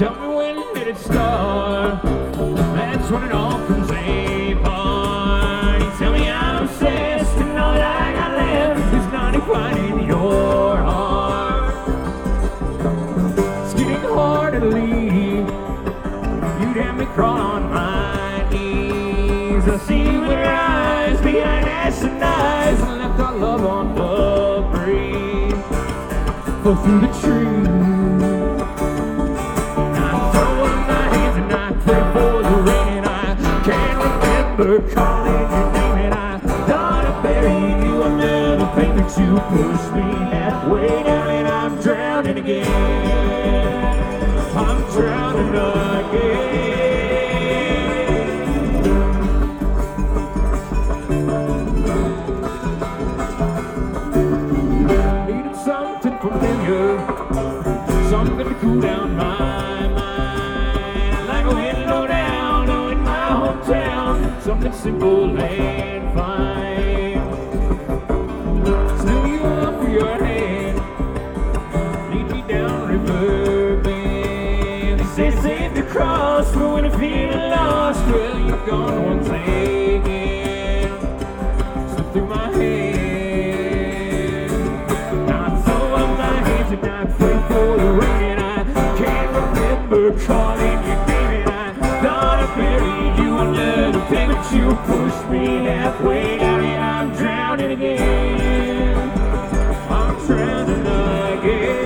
Tell me when did it start? That's when it all comes apart. You tell me I'm obsessed and all that I got left is not quite in your heart. It's getting hard to leave. You'd have me crawl on my knees. I see with your eyes behind acid eyes and left our love on the breeze. Fall through the trees. Calling your name and I thought I buried you under the pain that you pushed me halfway down and I'm drowning again. I'm drowning again. Needed something familiar, something to cool down my mind, like a window down in my hometown. Something simple and fine. Still you up for your hand, lead me down river bend. They say save the cross, but when I feel lost, well you're gone once again. Slip through my hand. Now I throw up my hands and I pray for the rain. I can't remember calling your name and I thought I buried you under the pain, but you pushed me halfway down and I'm drowning again. I'm drowning again.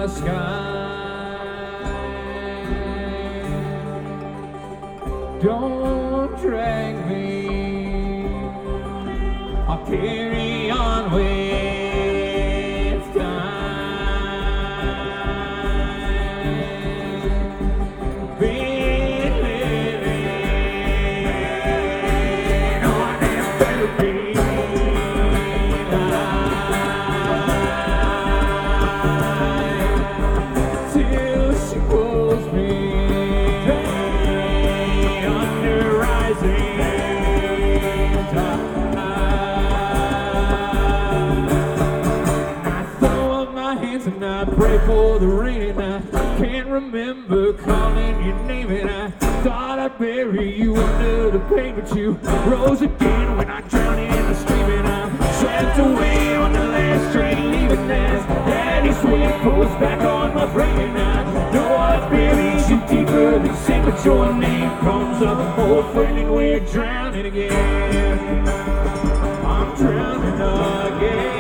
sky. Don't drag me, I'll carry on with time. Been living on this therapy life till she pulls me under rising tide. And I pray for the rain, and I can't remember calling your name, and I thought I'd bury you under the pain, but you rose again when I drowned in the stream, and I'm swept away on the last train, leaving as Daddy's swing pulls back on my brain, and I know what buries you deeper than sin, but your name comes up, old friend, and we're drowning again. I'm drowning again.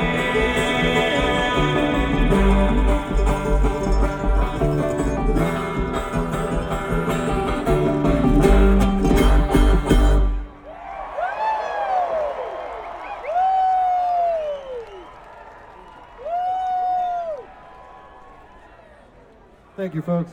Thank you, folks.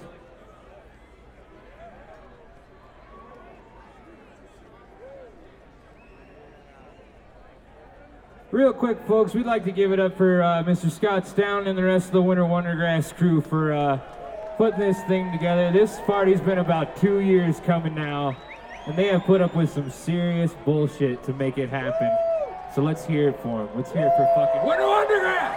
Real quick, folks, we'd like to give it up for Mr. Scott Stown and the rest of the Winter Wondergrass crew for putting this thing together. This party's been about 2 years coming now, and they have put up with some serious bullshit to make it happen. So let's hear it for them. Let's hear it for fucking Winter Wondergrass!